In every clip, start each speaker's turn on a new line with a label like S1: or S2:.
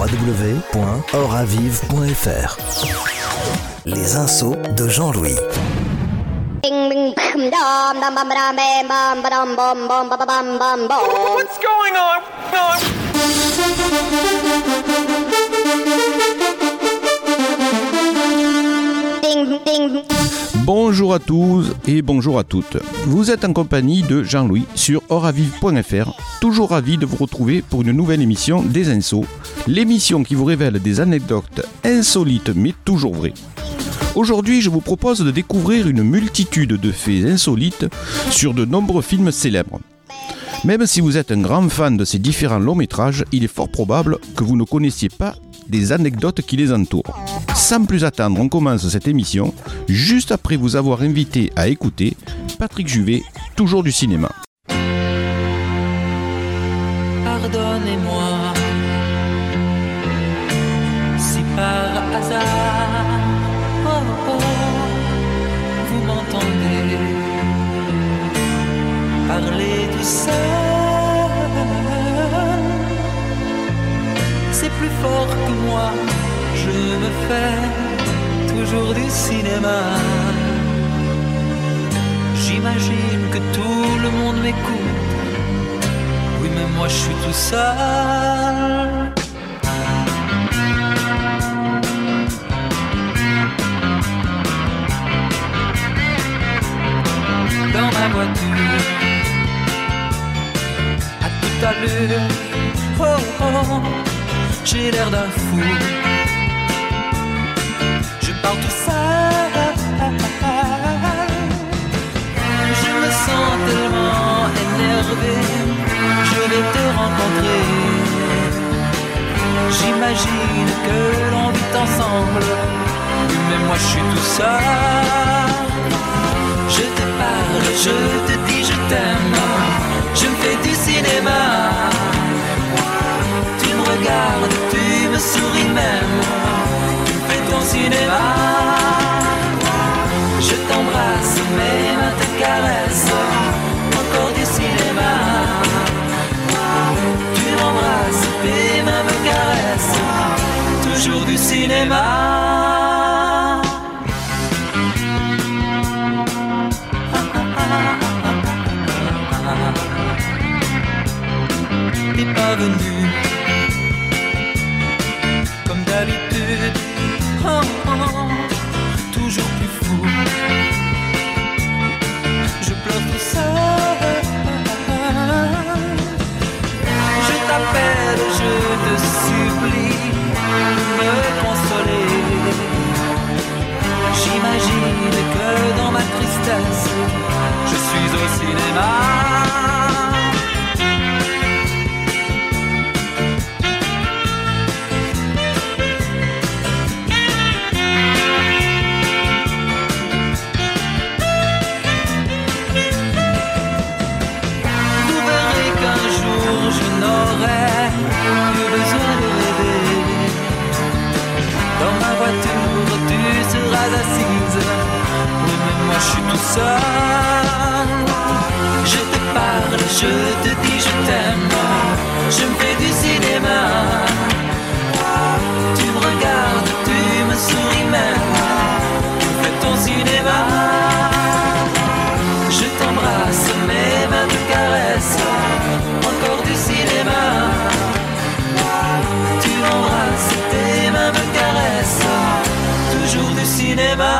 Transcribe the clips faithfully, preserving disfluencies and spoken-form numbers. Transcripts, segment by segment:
S1: w point oravive point f r. Les insos de Jean-Louis.
S2: What's going on?
S3: Bonjour à tous et bonjour à toutes. Vous êtes en compagnie de Jean-Louis sur oravive point f r. Toujours ravi de vous retrouver pour une nouvelle émission des Insos, l'émission qui vous révèle des anecdotes insolites mais toujours vraies. Aujourd'hui, je vous propose de découvrir une multitude de faits insolites sur de nombreux films célèbres. Même si vous êtes un grand fan de ces différents longs métrages, il est fort probable que vous ne connaissiez pas des anecdotes qui les entourent. Sans plus attendre, on commence cette émission, juste après vous avoir invité à écouter Patrick Juvet, toujours du cinéma.
S4: Pardonnez-moi si par hasard oh, oh, vous m'entendez parler tout seul. C'est plus fort que moi, je me fais toujours du cinéma. J'imagine que tout le monde m'écoute. Oui, mais moi je suis tout seul. Dans ma voiture, à toute allure, oh oh, j'ai l'air d'un fou. Je pars tout seul. Je me sens tellement énervé. Je vais te rencontrer. J'imagine que l'on vit ensemble. Mais moi je suis tout seul. Je te parle, je te dis je t'aime. Je me fais du cinéma. Tu me regardes, tu me souris même. Tu fais ton cinéma. Je t'embrasse, mes mains te caressent. Encore du cinéma. Tu m'embrasses, tes mains me caressent. Toujours du cinéma. T'es pas venu comme d'habitude, oh, oh, toujours plus fou. Je pleure tout seul. Je t'appelle, je te supplie de me consoler. J'imagine que dans ma tristesse, je suis au cinéma. Assise, oui, mais moi je suis tout seul. Je te parle, je te dis je t'aime. Je me fais du cinéma. Tu me regardes, tu me souris même. Tu fais ton cinéma. Je t'embrasse, mes mains te caressent. Encore du cinéma. Tu m'embrasses, tes mains me caressent. Toujours du cinéma.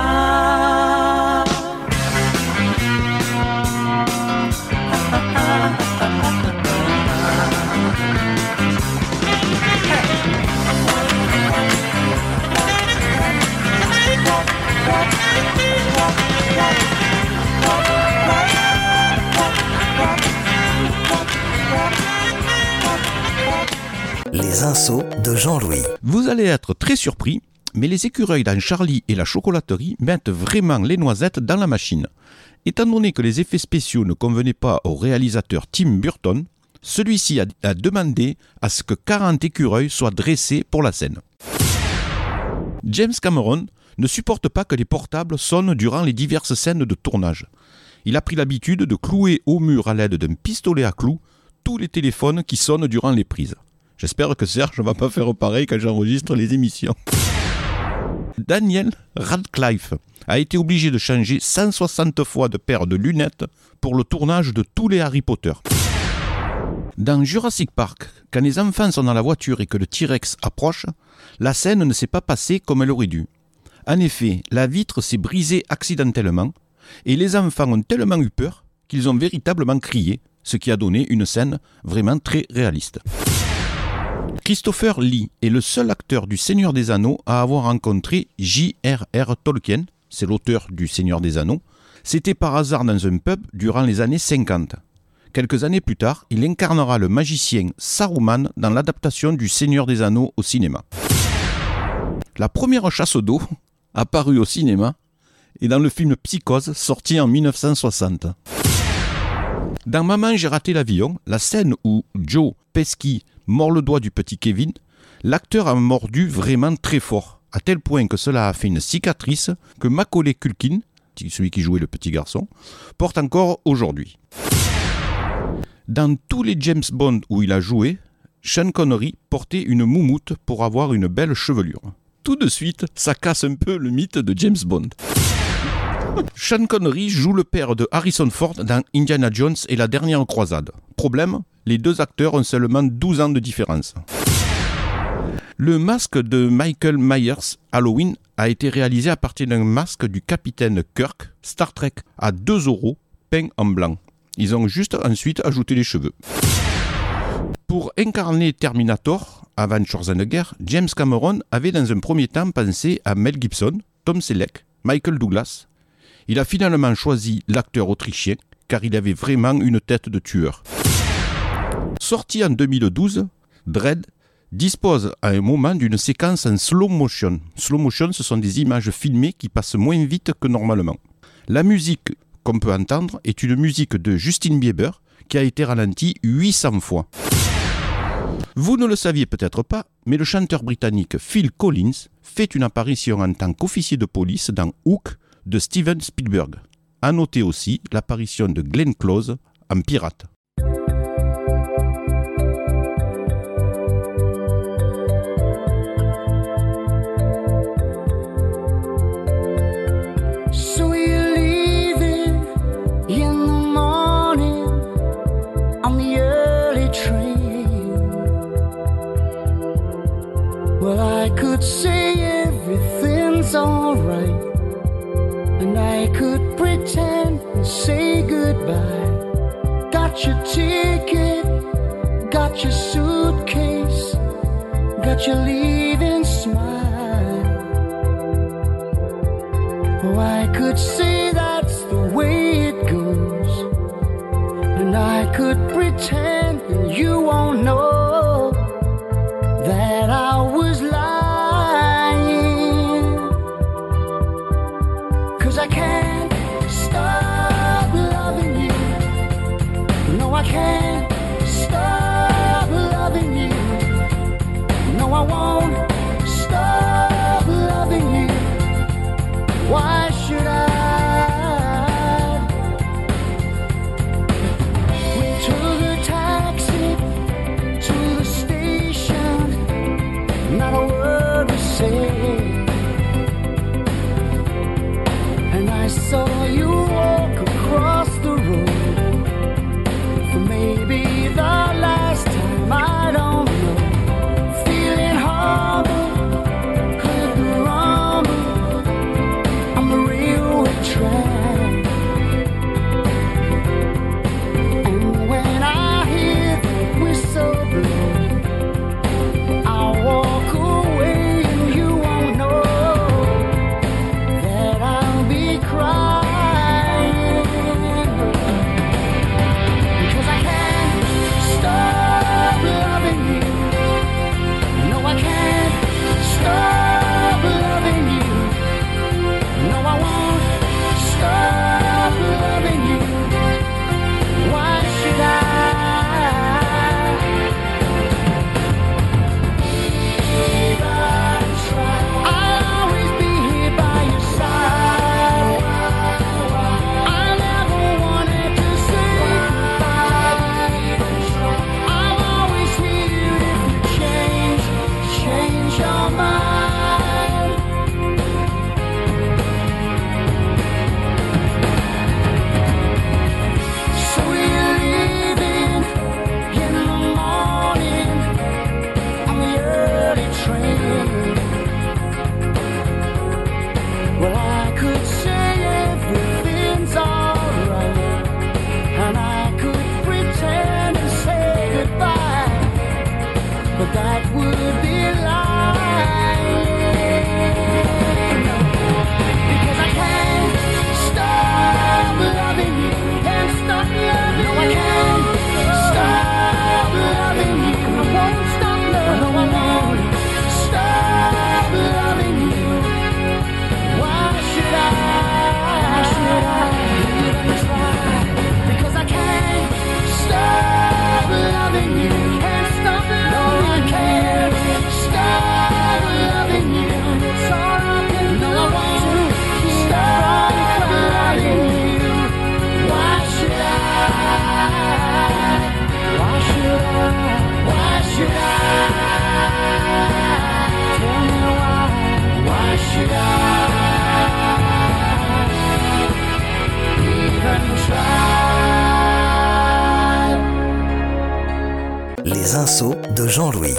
S1: Les insos de Jean-Louis.
S3: Vous allez être très surpris, mais les écureuils dans Charlie et la chocolaterie mettent vraiment les noisettes dans la machine. Étant donné que les effets spéciaux ne convenaient pas au réalisateur Tim Burton, celui-ci a, a demandé à ce que quarante écureuils soient dressés pour la scène. James Cameron ne supporte pas que les portables sonnent durant les diverses scènes de tournage. Il a pris l'habitude de clouer au mur à l'aide d'un pistolet à clous tous les téléphones qui sonnent durant les prises. J'espère que Serge ne va pas faire pareil quand j'enregistre les émissions. Daniel Radcliffe a été obligé de changer cent soixante fois de paire de lunettes pour le tournage de tous les Harry Potter. Dans Jurassic Park, quand les enfants sont dans la voiture et que le T-Rex approche, la scène ne s'est pas passée comme elle aurait dû. En effet, la vitre s'est brisée accidentellement et les enfants ont tellement eu peur qu'ils ont véritablement crié, ce qui a donné une scène vraiment très réaliste. Christopher Lee est le seul acteur du Seigneur des Anneaux à avoir rencontré J R R Tolkien, c'est l'auteur du Seigneur des Anneaux. C'était par hasard dans un pub durant les années cinquante. Quelques années plus tard, il incarnera le magicien Saruman dans l'adaptation du Seigneur des Anneaux au cinéma. La première chasse d'eau, apparue au cinéma, est dans le film Psychose, sorti en dix-neuf cent soixante. Dans Maman, j'ai raté l'avion, la scène où Joe Pesci mord le doigt du petit Kevin, l'acteur a mordu vraiment très fort, à tel point que cela a fait une cicatrice que Macaulay Culkin, celui qui jouait le petit garçon, porte encore aujourd'hui. Dans tous les James Bond où il a joué, Sean Connery portait une moumoute pour avoir une belle chevelure. Tout de suite, ça casse un peu le mythe de James Bond. Sean Connery joue le père de Harrison Ford dans Indiana Jones et la dernière croisade. Problème, les deux acteurs ont seulement douze ans de différence. Le masque de Michael Myers Halloween a été réalisé à partir d'un masque du capitaine Kirk, Star Trek, à deux euros, peint en blanc. Ils ont juste ensuite ajouté les cheveux. Pour incarner Terminator, avant Schwarzenegger, James Cameron avait dans un premier temps pensé à Mel Gibson, Tom Selleck, Michael Douglas. Il a finalement choisi l'acteur autrichien car il avait vraiment une tête de tueur. Sorti en deux mille douze, Dredd dispose à un moment d'une séquence en slow motion. Slow motion, ce sont des images filmées qui passent moins vite que normalement. La musique qu'on peut entendre est une musique de Justin Bieber qui a été ralentie huit cents fois. Vous ne le saviez peut-être pas, mais le chanteur britannique Phil Collins fait une apparition en tant qu'officier de police dans Hook de Steven Spielberg. À noter aussi l'apparition de Glenn Close en pirate.
S2: So you're leaving in the morning on the early train. Well, I could say everything's alright, and I could pretend and say goodbye. Got your ticket, got your suitcase, got your leaving smile. Oh, I could say that's the way it goes, and I could pretend and you won't know that I was lying. 'Cause I can't stop loving you. No, I can't stop loving you. No, I won't stop loving you. Why should I? We took a taxi to the station, not a word was said, and I saw you walk across the road for maybe the last time, I don't know. Feeling humble, heard the rumble on the railway my mind. So we're leaving in the morning on the early train. Well, I could say everything's alright, and I could pretend and say goodbye, but that would be lying. Because I can't stop loving you, can't stop loving you. No, I can't stop loving you. I won't stop loving you. No, I won't stop loving you. Why should I? Why should I even try? Because I can't stop loving you. Can't stop loving you. No, I can't stop loving you. It's all I can do. No, I won't stop loving you. Why should I? Why should I? Why should I? Tell me why? Why should I?
S1: Les insos de Jean-Louis.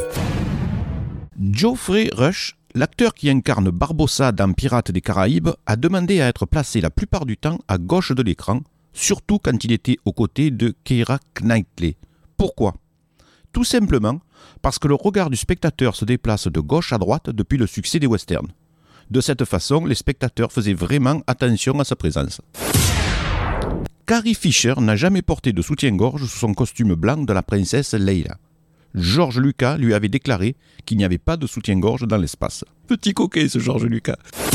S3: Geoffrey Rush, l'acteur qui incarne Barbossa dans Pirates des Caraïbes, a demandé à être placé la plupart du temps à gauche de l'écran, surtout quand il était aux côtés de Keira Knightley. Pourquoi ? Tout simplement parce que le regard du spectateur se déplace de gauche à droite depuis le succès des westerns. De cette façon, les spectateurs faisaient vraiment attention à sa présence. Carrie Fisher n'a jamais porté de soutien-gorge sous son costume blanc de la princesse Leila. George Lucas lui avait déclaré qu'il n'y avait pas de soutien-gorge dans l'espace. Petit coquet ce George Lucas.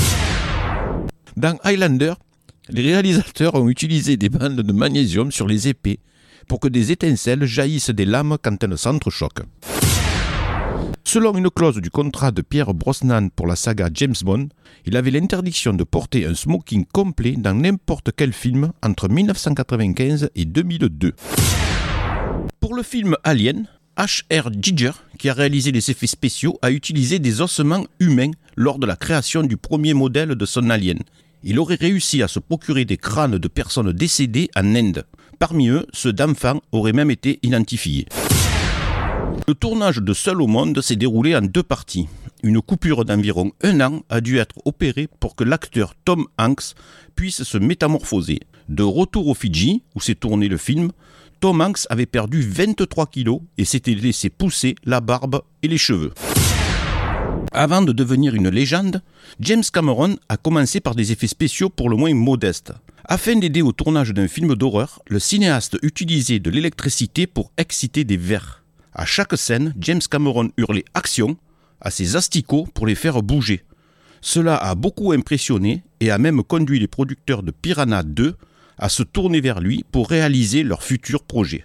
S3: Dans Highlander, les réalisateurs ont utilisé des bandes de magnésium sur les épées pour que des étincelles jaillissent des lames quand elles s'entrechoquent. Selon une clause du contrat de Pierce Brosnan pour la saga James Bond, il avait l'interdiction de porter un smoking complet dans n'importe quel film entre dix-neuf cent quatre-vingt-quinze et deux mille deux. Pour le film Alien, H R Giger, qui a réalisé les effets spéciaux, a utilisé des ossements humains lors de la création du premier modèle de son Alien. Il aurait réussi à se procurer des crânes de personnes décédées en Inde. Parmi eux, ceux d'enfants auraient même été identifiés. Le tournage de Seul au monde s'est déroulé en deux parties. Une coupure d'environ un an a dû être opérée pour que l'acteur Tom Hanks puisse se métamorphoser. De retour aux Fidji, où s'est tourné le film, Tom Hanks avait perdu vingt-trois kilos et s'était laissé pousser la barbe et les cheveux. Avant de devenir une légende, James Cameron a commencé par des effets spéciaux pour le moins modestes. Afin d'aider au tournage d'un film d'horreur, le cinéaste utilisait de l'électricité pour exciter des vers. À chaque scène, James Cameron hurlait « Action !» à ses asticots pour les faire bouger. Cela a beaucoup impressionné et a même conduit les producteurs de Piranha deux à se tourner vers lui pour réaliser leur futur projet.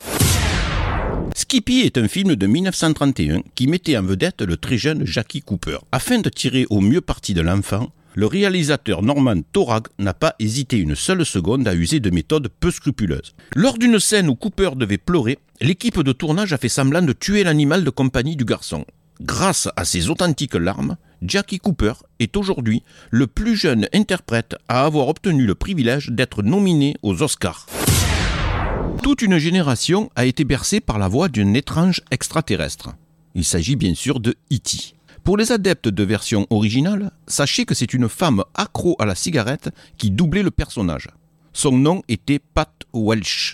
S3: Skippy est un film de dix-neuf cent trente et un qui mettait en vedette le très jeune Jackie Cooper. Afin de tirer au mieux parti de l'enfant, le réalisateur Norman Taurog n'a pas hésité une seule seconde à user de méthodes peu scrupuleuses. Lors d'une scène où Cooper devait pleurer, l'équipe de tournage a fait semblant de tuer l'animal de compagnie du garçon. Grâce à ses authentiques larmes, Jackie Cooper est aujourd'hui le plus jeune interprète à avoir obtenu le privilège d'être nominé aux Oscars. Toute une génération a été bercée par la voix d'un étrange extraterrestre. Il s'agit bien sûr de E T Pour les adeptes de version originale, sachez que c'est une femme accro à la cigarette qui doublait le personnage. Son nom était Pat Welch.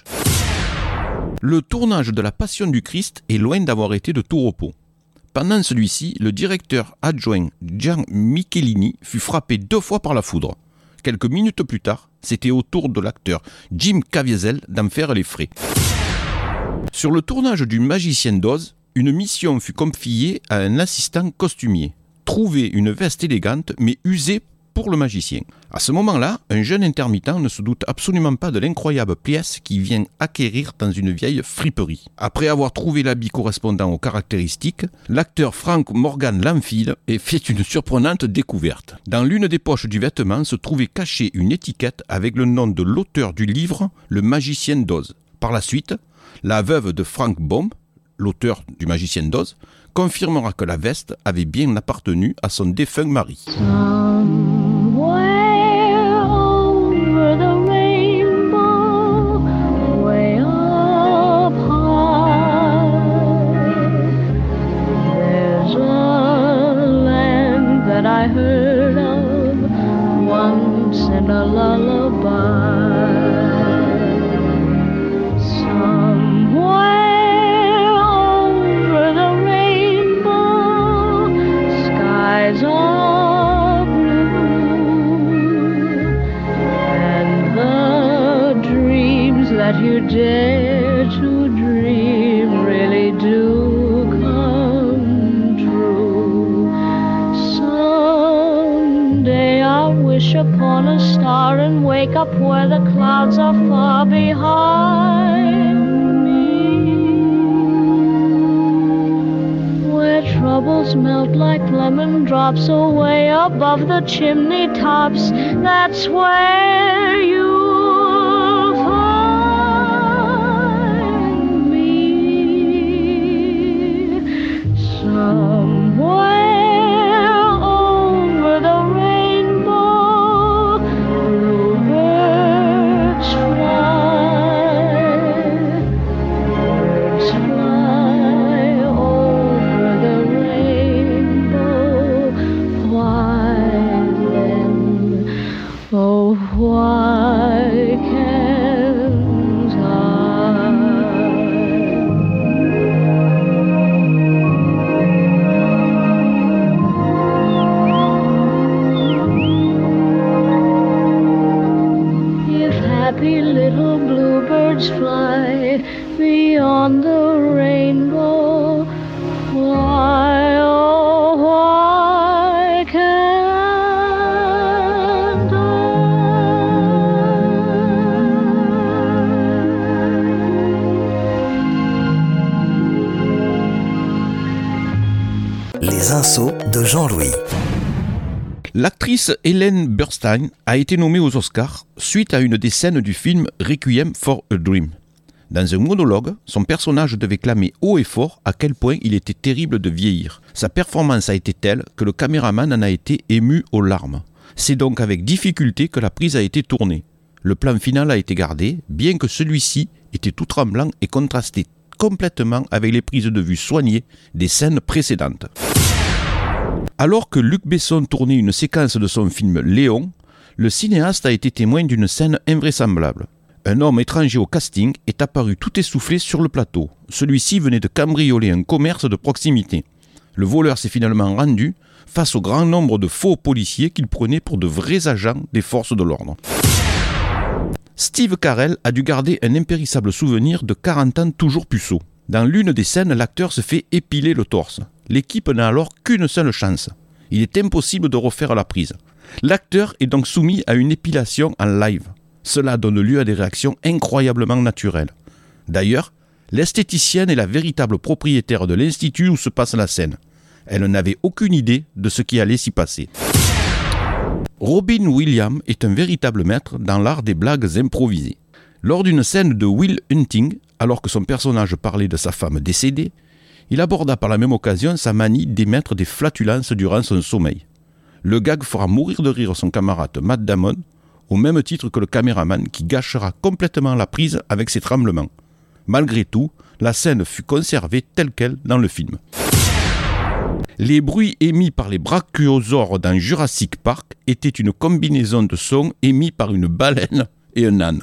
S3: Le tournage de La Passion du Christ est loin d'avoir été de tout repos. Pendant celui-ci, le directeur adjoint Gian Michelini fut frappé deux fois par la foudre. Quelques minutes plus tard, c'était au tour de l'acteur Jim Caviezel d'en faire les frais. Sur le tournage du Magicien d'Oz, une mission fut confiée à un assistant costumier. Trouver une veste élégante mais usée pour le magicien. À ce moment-là, un jeune intermittent ne se doute absolument pas de l'incroyable pièce qu'il vient acquérir dans une vieille friperie. Après avoir trouvé l'habit correspondant aux caractéristiques, l'acteur Frank Morgan l'enfile et fait une surprenante découverte. Dans l'une des poches du vêtement se trouvait cachée une étiquette avec le nom de l'auteur du livre Le Magicien d'Oz. Par la suite, la veuve de Frank Baum, l'auteur du Magicien d'Oz, confirmera que la veste avait bien appartenu à son défunt mari.
S5: I heard of once in a lullaby. Somewhere over the rainbow, skies are blue, and the dreams that you dare to dream really do come true. Someday I'll wish upon a star and wake up where the clouds are far behind me, where troubles melt like lemon drops away above the chimney tops. That's where you'll find me. Somewhere over the rainbow, bluebirds fly, birds fly over the rainbow. Why then, oh why can't I? If happy little bluebirds fly beyond the rainbow, why, oh why can't I?
S1: Les insos de Jean-Louis.
S3: L'actrice Ellen Burstyn a été nommée aux Oscars suite à une des scènes du film Requiem for a Dream. Dans un monologue, son personnage devait clamer haut et fort à quel point il était terrible de vieillir. Sa performance a été telle que le caméraman en a été ému aux larmes. C'est donc avec difficulté que la prise a été tournée. Le plan final a été gardé, bien que celui-ci était tout tremblant et contrastait complètement avec les prises de vue soignées des scènes précédentes. Alors que Luc Besson tournait une séquence de son film Léon, le cinéaste a été témoin d'une scène invraisemblable. Un homme étranger au casting est apparu tout essoufflé sur le plateau. Celui-ci venait de cambrioler un commerce de proximité. Le voleur s'est finalement rendu face au grand nombre de faux policiers qu'il prenait pour de vrais agents des forces de l'ordre. Steve Carell a dû garder un impérissable souvenir de quarante ans toujours puceau. Dans l'une des scènes, l'acteur se fait épiler le torse. L'équipe n'a alors qu'une seule chance. Il est impossible de refaire la prise. L'acteur est donc soumis à une épilation en live. Cela donne lieu à des réactions incroyablement naturelles. D'ailleurs, l'esthéticienne est la véritable propriétaire de l'institut où se passe la scène. Elle n'avait aucune idée de ce qui allait s'y passer. Robin Williams est un véritable maître dans l'art des blagues improvisées. Lors d'une scène de Will Hunting, alors que son personnage parlait de sa femme décédée, il aborda par la même occasion sa manie d'émettre des flatulences durant son sommeil. Le gag fera mourir de rire son camarade Matt Damon, au même titre que le caméraman qui gâchera complètement la prise avec ses tremblements. Malgré tout, la scène fut conservée telle quelle dans le film. Les bruits émis par les brachiosaures dans Jurassic Park étaient une combinaison de sons émis par une baleine et un âne.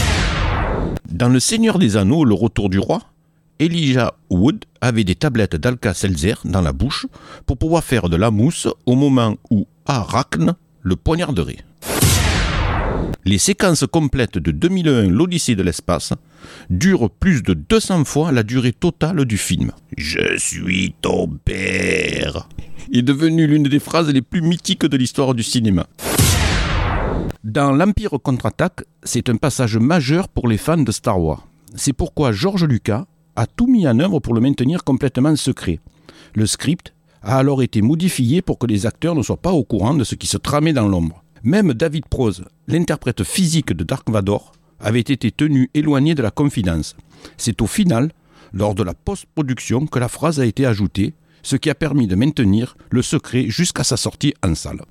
S3: Dans Le Seigneur des Anneaux, Le Retour du Roi, Elijah Wood avait des tablettes d'Alka-Seltzer dans la bouche pour pouvoir faire de la mousse au moment où Arachne le poignarderait. Les séquences complètes de deux mille un L'Odyssée de l'espace durent plus de deux cents fois la durée totale du film. « Je suis ton père » est devenue l'une des phrases les plus mythiques de l'histoire du cinéma. Dans l'Empire contre-attaque, c'est un passage majeur pour les fans de Star Wars. C'est pourquoi George Lucas a tout mis en œuvre pour le maintenir complètement secret. Le script a alors été modifié pour que les acteurs ne soient pas au courant de ce qui se tramait dans l'ombre. Même David Prowse, l'interprète physique de Dark Vador, avait été tenu éloigné de la confidence. C'est au final, lors de la post-production, que la phrase a été ajoutée, ce qui a permis de maintenir le secret jusqu'à sa sortie en salle.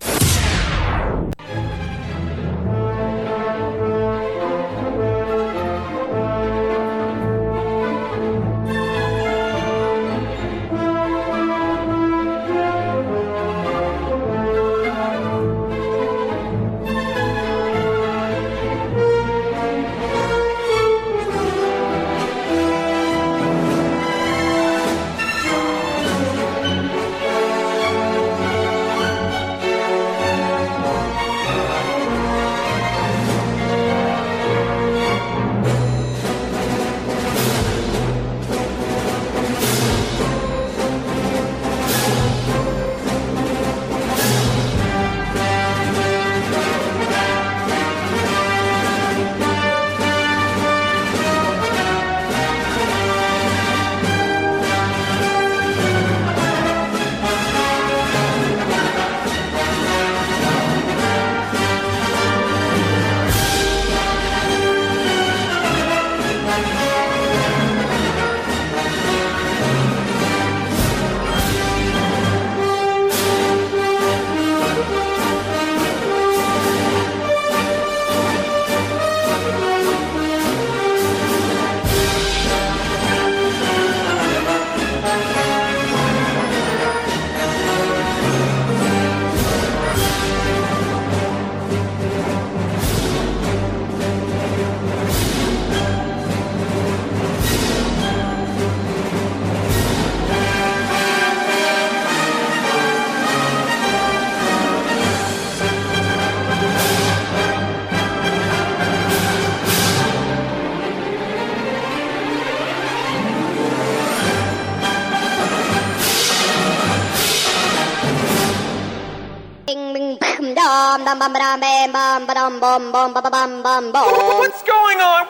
S6: What's going on?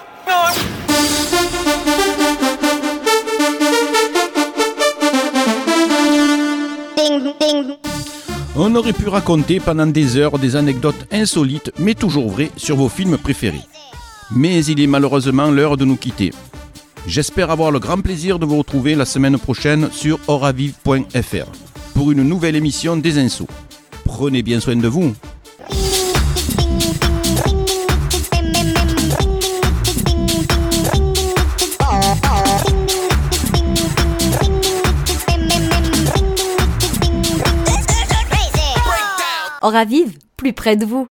S3: On aurait pu raconter pendant des heures des anecdotes insolites mais toujours vraies sur vos films préférés. Mais il est malheureusement l'heure de nous quitter. J'espère avoir le grand plaisir de vous retrouver la semaine prochaine sur oravive point f r pour une nouvelle émission des Insos. Prenez bien soin de vous.
S7: Oravive, plus près de vous.